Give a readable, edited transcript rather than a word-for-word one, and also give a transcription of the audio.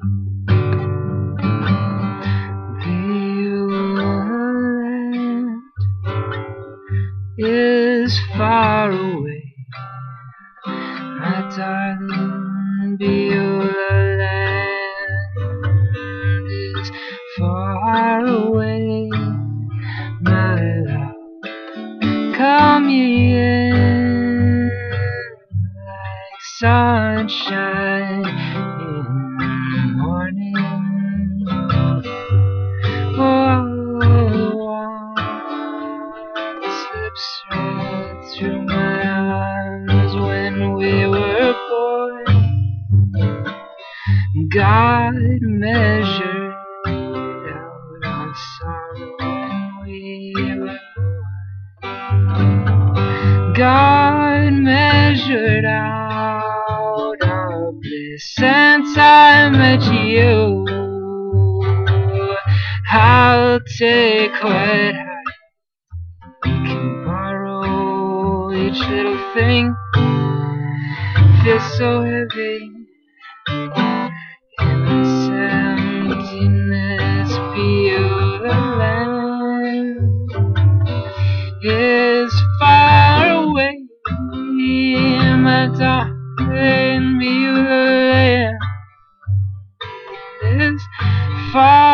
Beulah is far away, my darling. Beulah land is far away, my love. Come ye in like sunshine in the morning. Oh, slips right through my arms when we were born. God measured out our sorrow when we were born. God measured out our bliss since I met you. I'll take what I can borrow. Each little thing feels so heavy in this emptiness. Beulah land is far away, my darling. Beulah land is far